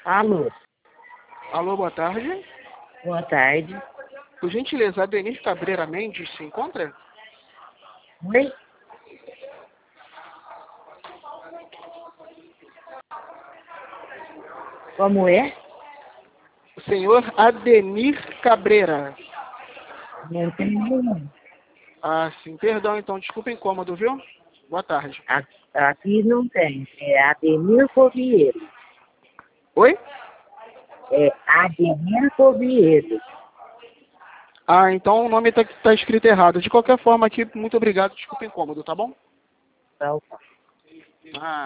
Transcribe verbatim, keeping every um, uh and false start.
Alô, Alô, boa tarde. boa tarde. Por gentileza, Adenir Cabreira Mendes se encontra? Oi? Como é? O senhor Adenir Cabreira. Não tem nenhum. Ah, sim. Perdão, então. Desculpa o incômodo, viu? Boa tarde. A- Aqui não tem. É Ademir Covieiro. Oi? É Ademir Covieiro. Ah, então o nome tá, tá escrito errado. De qualquer forma aqui, muito obrigado. Desculpa o incômodo, tá bom? Tá, tá. Ah.